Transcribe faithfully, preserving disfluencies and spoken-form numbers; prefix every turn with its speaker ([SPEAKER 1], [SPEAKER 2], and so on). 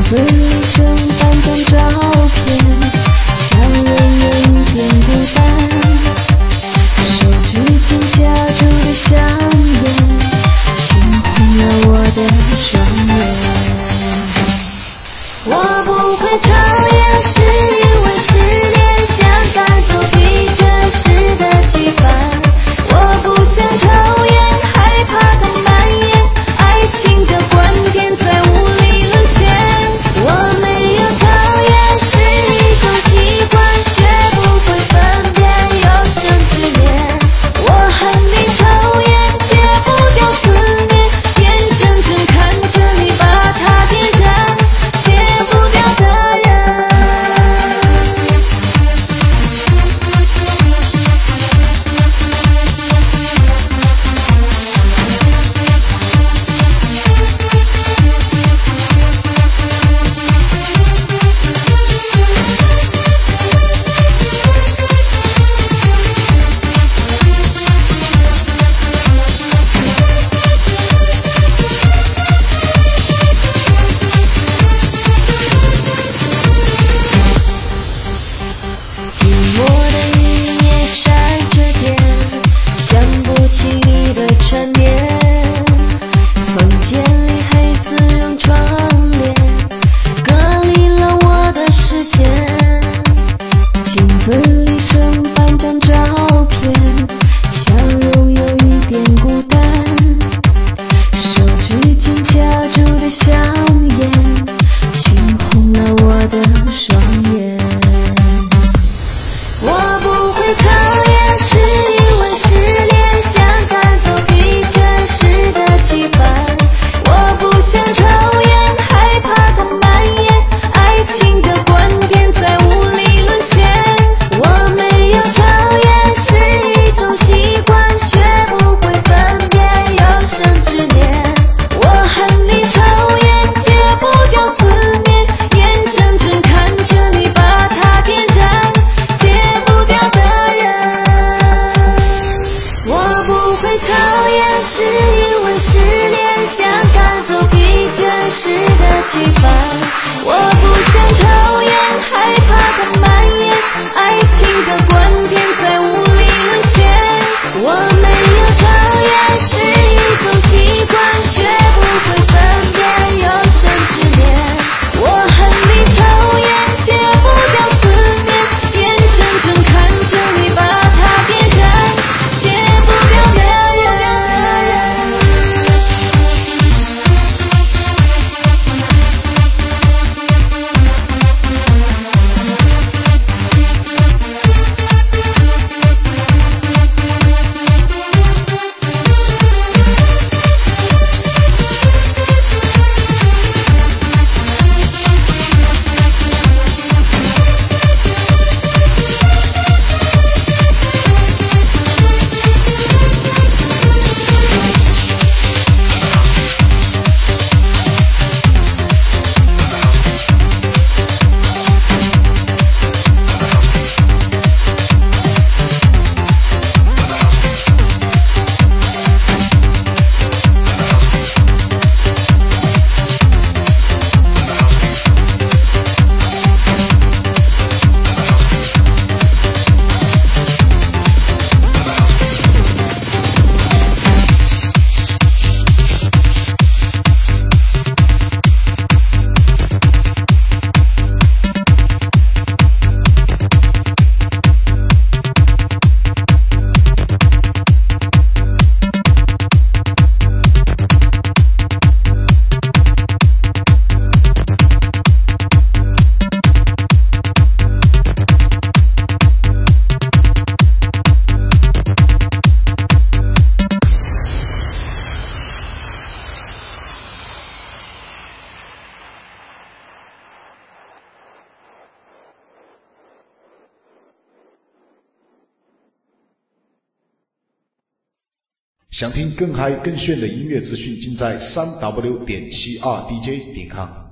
[SPEAKER 1] 子里剩半张照片，笑容有一点孤单，手指间夹住的香烟，熏红了我的双眼。我不会抽烟，是因为失恋，想赶走疲倦时的羁绊。我不想抽烟，害怕它蔓延，爱情的观点在无理沦陷。我没有抽烟，是一种习惯，学不会分辨有生之年。我恨你抽烟，戒不掉思念，眼睁睁看着你把它点燃，戒不掉的人。寂寞的雨也闪着电，想不起你的缠绵。房间里黑丝绒窗帘，隔离了我的视线。镜子里剩半张照片，笑容有一点孤单，手指间夹住的香烟，熏红了我的双眼。我不会抽烟，是因为失恋，想赶走疲倦时的羁绊。我不想抽烟，害怕它蔓延，爱情的观点在无理沦陷。我没有抽烟，是一种习惯，学不会分辨有生之年。我恨你抽烟，戒不掉思念，眼睁睁看着你把它点燃，戒不掉的人。我不会抽烟，是因为失恋，想赶走疲倦时的羁绊。我不想抽烟，害怕它蔓延，爱情的观点在无理沦陷。我没有抽烟，是一种习惯，学不会分辨有生之年。我恨你抽烟，戒不掉思念，眼睁睁看着你把它点燃，戒不掉的人。
[SPEAKER 2] 想听更嗨更炫的音乐资讯，尽在三 w 点 c r d j 点 com。